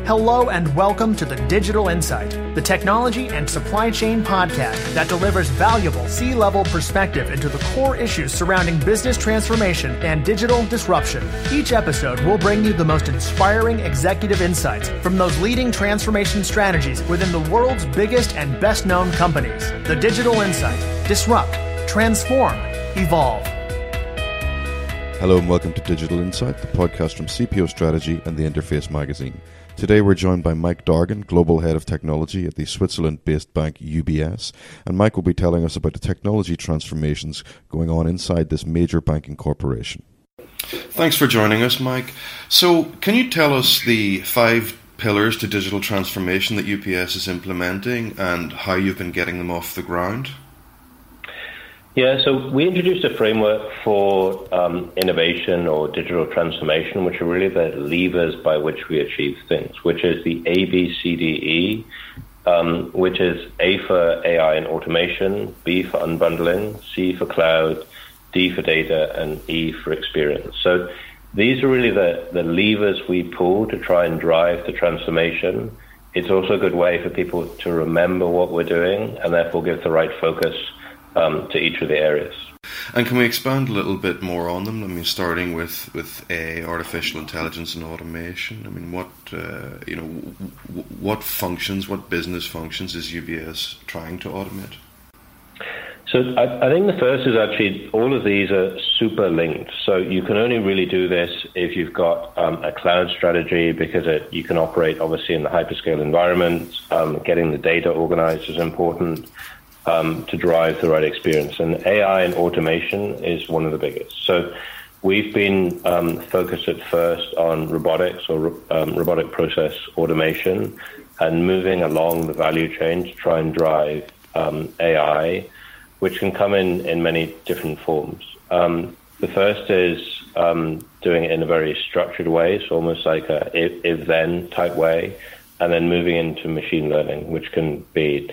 Hello and welcome to the Digital Insight, the technology and supply chain podcast that delivers valuable C-level perspective into the core issues surrounding business transformation and digital disruption. Each episode will bring you the most inspiring executive insights from those leading transformation strategies within the world's biggest and best-known companies. The Digital Insight. Disrupt, transform, evolve. Hello and welcome to Digital Insight, the podcast from CPO Strategy and the Interface magazine. Today we're joined by Mike Dargan, Global Head of Technology at the Switzerland-based bank UBS. And Mike will be telling us about the technology transformations going on inside this major banking corporation. Thanks for joining us, Mike. So can you tell us the 5 pillars to digital transformation that UBS is implementing and how you've been getting them off the ground? Yeah, so we introduced a framework for innovation or digital transformation, which are really the levers by which we achieve things, which is the ABCDE, which is A for AI and automation, B for unbundling, C for cloud, D for data, and E for experience. So these are really the levers we pull to try and drive the transformation. It's also a good way for people to remember what we're doing and therefore give the right focus to each of the areas. And can we expand a little bit more on them? I mean, starting with AI, artificial intelligence and automation. I mean, what functions, what business functions is UBS trying to automate? So I think the first is actually all of these are super linked. So you can only really do this if you've got a cloud strategy because you can operate obviously in the hyperscale environment. Getting the data organized is important. To drive the right experience. And AI and automation is one of the biggest. So we've been focused at first on robotics or robotic process automation and moving along the value chain to try and drive AI, which can come in many different forms. The first is doing it in a very structured way, so almost like a if-then type way, and then moving into machine learning, which can be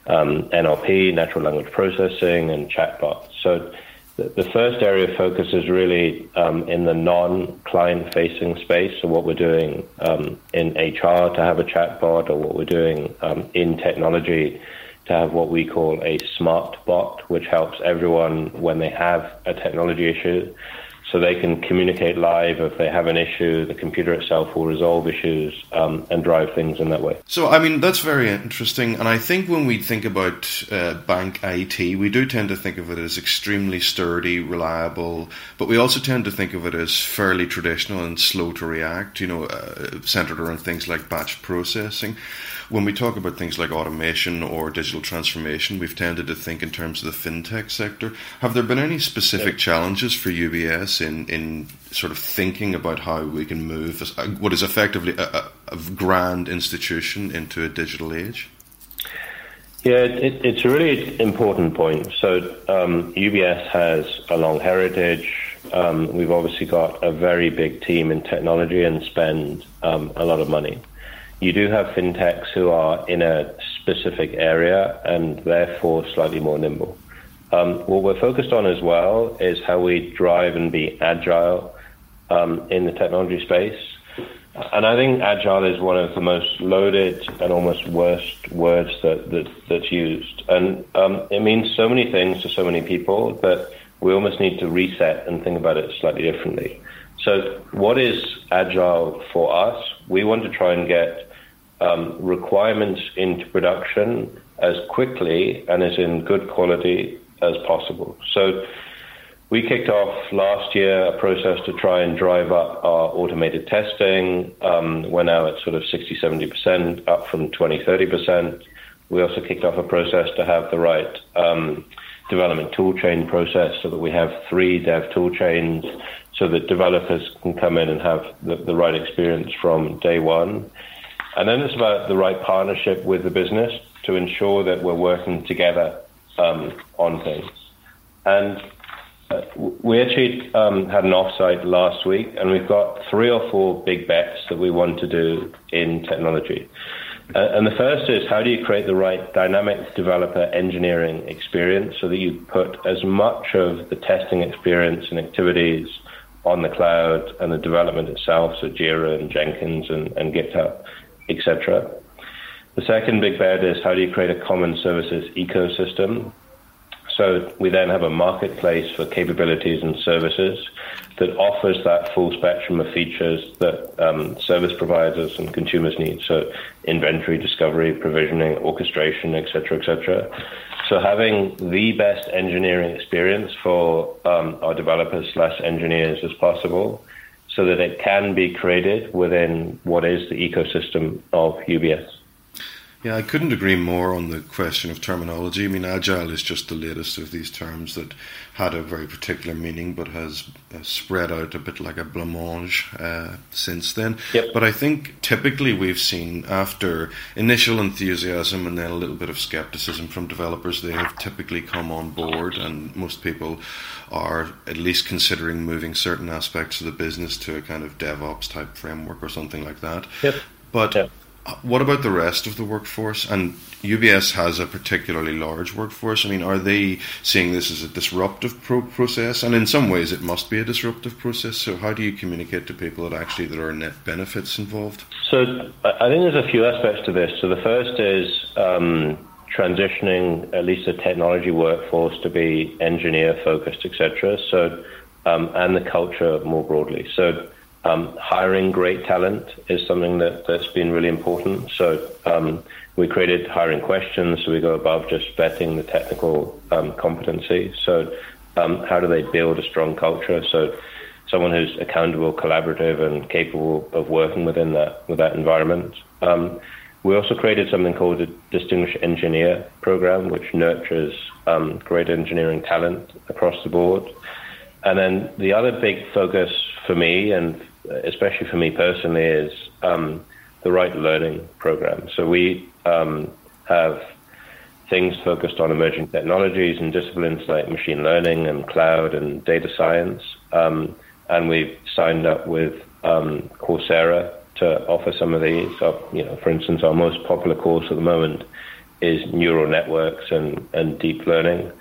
NLP, natural language processing, and chatbots. So the first area of focus is really in the non-client-facing space, so what we're doing in HR to have a chatbot, or what we're doing in technology to have what we call a smart bot, which helps everyone when they have a technology issue, so they can communicate live. If they have an issue, the computer itself will resolve issues and drive things in that way. So, I mean, that's very interesting. And I think when we think about bank IT, we do tend to think of it as extremely sturdy, reliable, but we also tend to think of it as fairly traditional and slow to react, centered around things like batch processing. When we talk about things like automation or digital transformation, we've tended to think in terms of the fintech sector. Have there been any specific challenges for UBS in sort of thinking about how we can move what is effectively a grand institution into a digital age? Yeah, it's a really important point. So UBS has a long heritage. We've obviously got a very big team in technology and spend a lot of money. You do have fintechs who are in a specific area and therefore slightly more nimble. What we're focused on as well is how we drive and be agile in the technology space. And I think agile is one of the most loaded and almost worst words that's used. And it means so many things to so many people that we almost need to reset and think about it slightly differently. So what is agile for us? We want to try and get requirements into production as quickly and as in good quality as possible. So we kicked off last year a process to try and drive up our automated testing. We're now at sort of 60-70%, up from 20-30%. We also kicked off a process to have the right development toolchain process so that we have 3 dev toolchains so that developers can come in and have the right experience from day one. And then it's about the right partnership with the business to ensure that we're working together on things. And we actually had an offsite last week, and we've got 3 or 4 big bets that we want to do in technology. And the first is, how do you create the right dynamic developer engineering experience so that you put as much of the testing experience and activities on the cloud and the development itself, so Jira and Jenkins and GitHub, etc. The second big bet is how do you create a common services ecosystem? So we then have a marketplace for capabilities and services that offers that full spectrum of features that service providers and consumers need. So inventory, discovery, provisioning, orchestration, etc., etc. So having the best engineering experience for our developers/engineers as possible, so that it can be created within what is the ecosystem of UBS. Yeah, I couldn't agree more on the question of terminology. I mean, agile is just the latest of these terms that had a very particular meaning but has spread out a bit like a blancmange since then. Yep. But I think typically we've seen after initial enthusiasm and then a little bit of skepticism from developers, they have typically come on board, and most people are at least considering moving certain aspects of the business to a kind of DevOps type framework or something like that. Yep. But yep. What about the rest of the workforce? And UBS has a particularly large workforce. I mean, are they seeing this as a disruptive process? And in some ways it must be a disruptive process. So how do you communicate to people that actually there are net benefits involved? So I think there's a few aspects to this. So the first is transitioning at least a technology workforce to be engineer focused, etc. So and the culture more broadly. So hiring great talent is something that's been really important. So we created hiring questions, so we go above just vetting the technical competency. So how do they build a strong culture? So someone who's accountable, collaborative, and capable of working within that environment. We also created something called a Distinguished Engineer program, which nurtures great engineering talent across the board. And then the other big focus for me, and especially for me personally, is the right learning program. So we have things focused on emerging technologies and disciplines like machine learning and cloud and data science. And we've signed up with Coursera to offer some of these. For instance, our most popular course at the moment is neural networks and deep learning.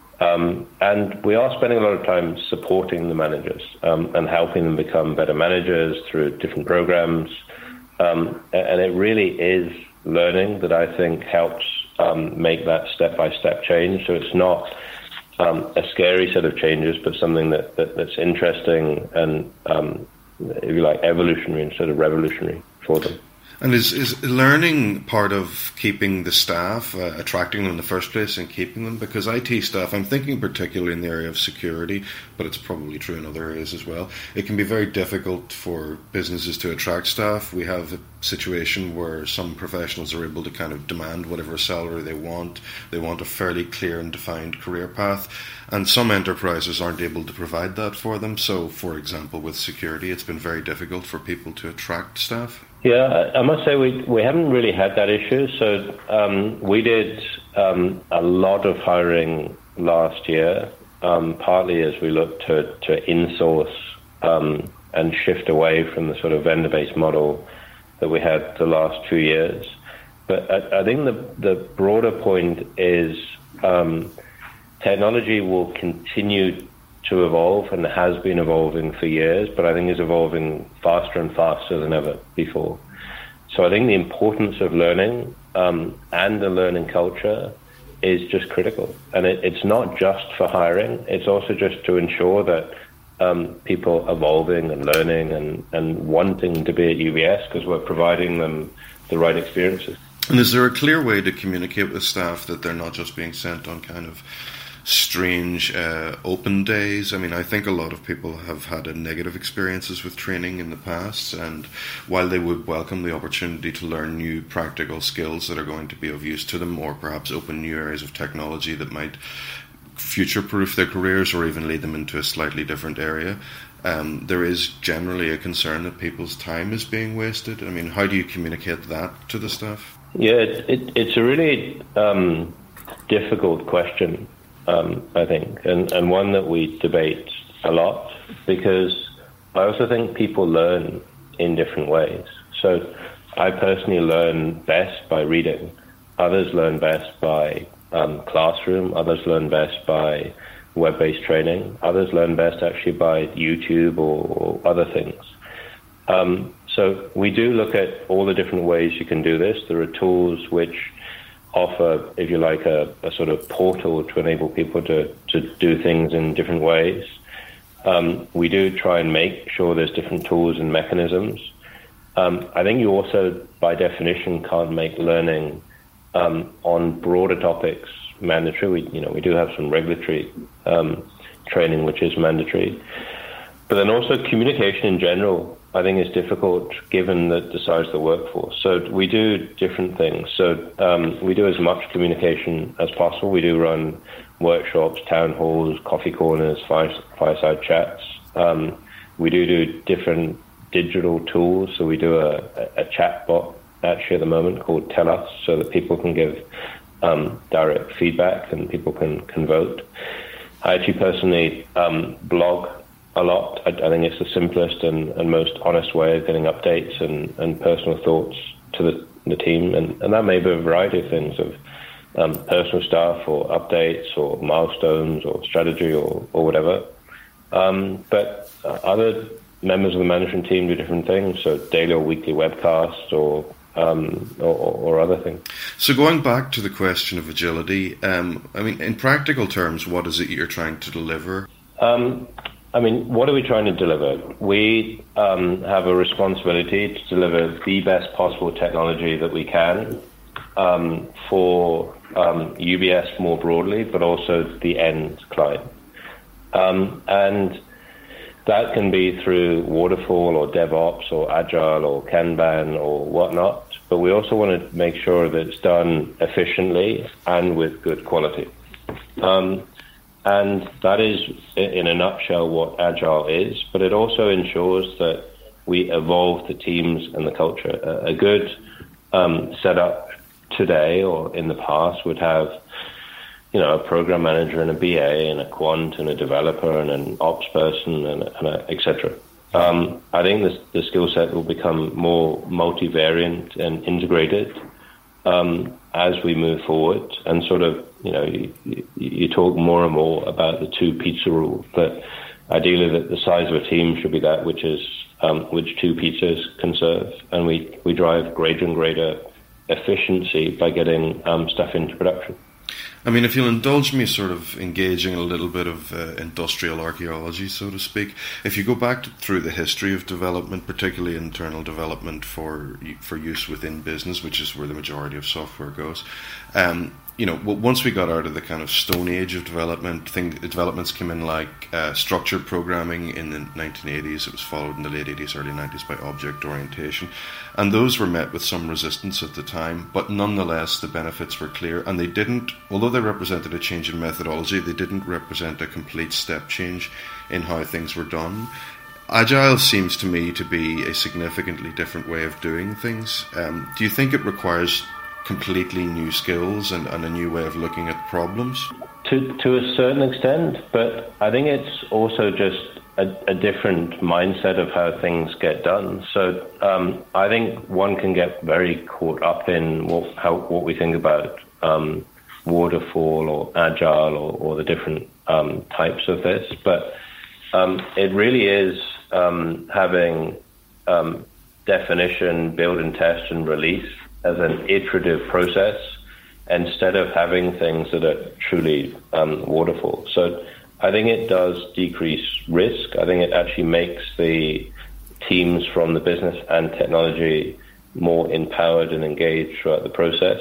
And we are spending a lot of time supporting the managers and helping them become better managers through different programs. And it really is learning that I think helps make that step-by-step change. So it's not a scary set of changes, but something that's interesting and, if you like, evolutionary instead of revolutionary for them. And is learning part of keeping the staff, attracting them in the first place and keeping them? Because IT staff, I'm thinking particularly in the area of security, but it's probably true in other areas as well. It can be very difficult for businesses to attract staff. We have a situation where some professionals are able to kind of demand whatever salary they want. They want a fairly clear and defined career path. And some enterprises aren't able to provide that for them. So, for example, with security, it's been very difficult for people to attract staff. Yeah, I must say we haven't really had that issue. So we did a lot of hiring last year, partly as we looked to insource and shift away from the sort of vendor-based model that we had the last 2 years. But I think the broader point is technology will continue to evolve and has been evolving for years, but I think is evolving faster and faster than ever before. So I think the importance of learning and the learning culture is just critical. And it's not just for hiring, it's also just to ensure that people evolving and learning and wanting to be at UBS because we're providing them the right experiences. And is there a clear way to communicate with staff that they're not just being sent on kind of strange open days? I mean, I think a lot of people have had negative experiences with training in the past, and while they would welcome the opportunity to learn new practical skills that are going to be of use to them, or perhaps open new areas of technology that might future-proof their careers or even lead them into a slightly different area, there is generally a concern that people's time is being wasted. I mean, how do you communicate that to the staff? Yeah, it's a really difficult question. I think, and one that we debate a lot, because I also think people learn in different ways. So I personally learn best by reading. Others learn best by classroom. Others learn best by web-based training. Others learn best actually by YouTube or other things. So we do look at all the different ways you can do this. There are tools which offer, if you like, a sort of portal to enable people to do things in different ways. We do try and make sure there's different tools and mechanisms. I think you also, by definition, can't make learning on broader topics mandatory. We do have some regulatory training which is mandatory. But then also communication in general, I think, is difficult given the size of the workforce. So we do different things. So we do as much communication as possible. We do run workshops, town halls, coffee corners, fireside chats. We do different digital tools. So we do a chat bot actually at the moment called Tell Us, so that people can give direct feedback and people can vote. I actually personally blog a lot. I think it's the simplest and most honest way of getting updates and personal thoughts to the team. And that may be a variety of things, of personal stuff or updates or milestones or strategy or whatever. But other members of the management team do different things, so daily or weekly webcasts or other things. So going back to the question of agility, in practical terms, what is it you're trying to deliver? What are we trying to deliver? We have a responsibility to deliver the best possible technology that we can for UBS more broadly, but also the end client. And that can be through waterfall or DevOps or Agile or Kanban or whatnot. But we also want to make sure that it's done efficiently and with good quality. And that is, in a nutshell, what Agile is. But it also ensures that we evolve the teams and the culture. A good setup today or in the past would have, a program manager and a BA and a quant and a developer and an ops person and et cetera. I think the skill set will become more multivariant and integrated as we move forward, and sort of, you talk more and more about the two pizza rule, but ideally that the size of a team should be that which two pizzas can serve, and we drive greater and greater efficiency by getting stuff into production. If you'll indulge me sort of engaging a little bit of industrial archaeology, so to speak, if you go back through the history of development, particularly internal development for use within business, which is where the majority of software goes, once we got out of the kind of stone age of developments came in like structured programming in the 1980s. It was followed in the late 80s, early 90s by object orientation. And those were met with some resistance at the time, but nonetheless the benefits were clear, and they didn't, although they represented a change in methodology, they didn't represent a complete step change in how things were done. Agile seems to me to be a significantly different way of doing things. Do you think it requires completely new skills and a new way of looking at problems? To a certain extent, but I think it's also just a different mindset of how things get done. So I think one can get very caught up in what we think about waterfall or agile or the different types of this, but it really is having definition, build and test and release as an iterative process instead of having things that are truly waterfall. So I think it does decrease risk. I think it actually makes the teams from the business and technology more empowered and engaged throughout the process.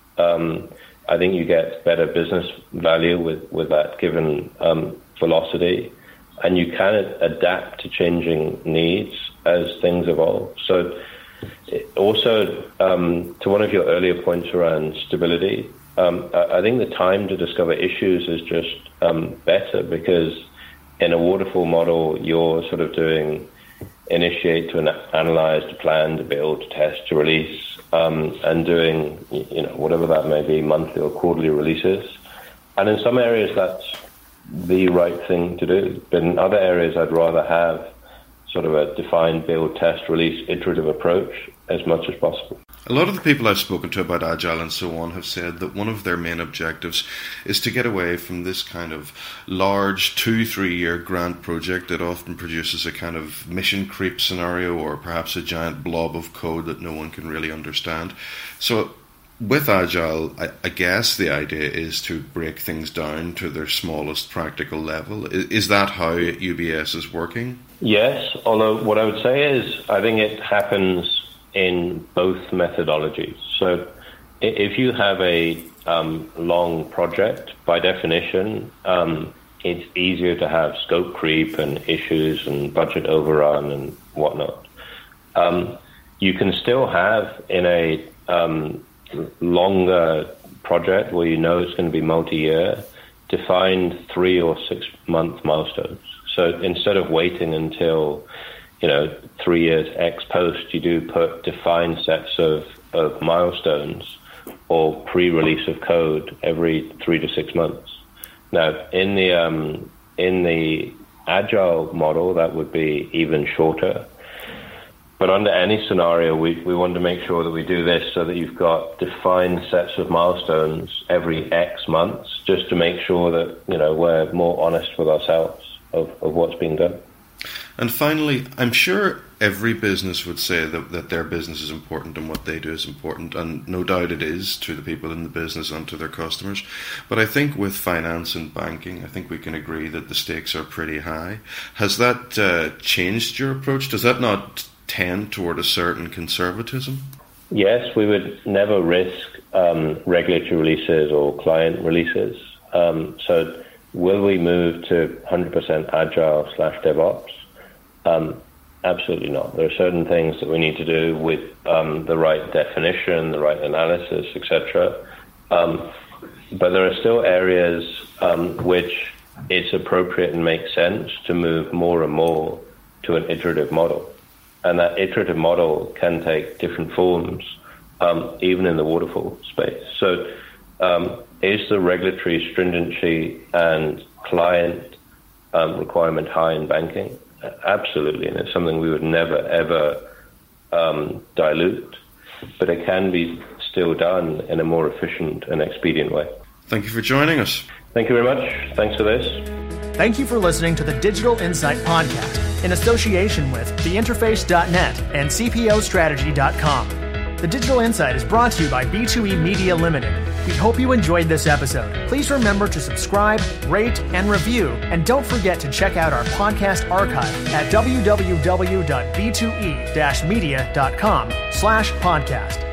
I think you get better business value with that given velocity, and you can adapt to changing needs as things evolve. So also, to one of your earlier points around stability, I think the time to discover issues is just better, because in a waterfall model, you're sort of doing initiate to analyze, to plan, to build, to test, to release, and doing whatever that may be, monthly or quarterly releases. And in some areas, that's the right thing to do. But in other areas, I'd rather have sort of a define, build, test, release, iterative approach as much as possible. A lot of the people I've spoken to about Agile and so on have said that one of their main objectives is to get away from this kind of large 2-3 year grant project that often produces a kind of mission creep scenario or perhaps a giant blob of code that no one can really understand. So with Agile, I guess the idea is to break things down to their smallest practical level. Is that how UBS is working? Yes, although what I would say is I think it happens in both methodologies. So if you have a long project, by definition, it's easier to have scope creep and issues and budget overrun and whatnot. You can still have in a longer project where you know it's going to be multi-year, defined 3 or 6 month milestones. So instead of waiting until 3 years ex post, you do put defined sets of milestones or pre-release of code every 3 to 6 months. Now, in the Agile model, that would be even shorter. But under any scenario, we want to make sure that we do this so that you've got defined sets of milestones every X months, just to make sure that we're more honest with ourselves of what's being done. And finally, I'm sure every business would say that their business is important and what they do is important, and no doubt it is to the people in the business and to their customers. But I think with finance and banking, I think we can agree that the stakes are pretty high. Has that changed your approach? Does that not tend toward a certain conservatism? Yes, we would never risk regulatory releases or client releases. So will we move to 100% Agile /DevOps? Absolutely not. There are certain things that we need to do with the right definition, the right analysis, etc. But there are still areas which it's appropriate and makes sense to move more and more to an iterative model. And that iterative model can take different forms, even in the waterfall space. So is the regulatory stringency and client requirement high in banking? Absolutely, and it's something we would never, ever dilute. But it can be still done in a more efficient and expedient way. Thank you for joining us. Thank you very much. Thanks for this. Thank you for listening to the Digital Insight Podcast in association with theinterface.net and cpostrategy.com. The Digital Insight is brought to you by B2E Media Limited. We hope you enjoyed this episode. Please remember to subscribe, rate, and review, and don't forget to check out our podcast archive at www.b2e-media.com/podcast.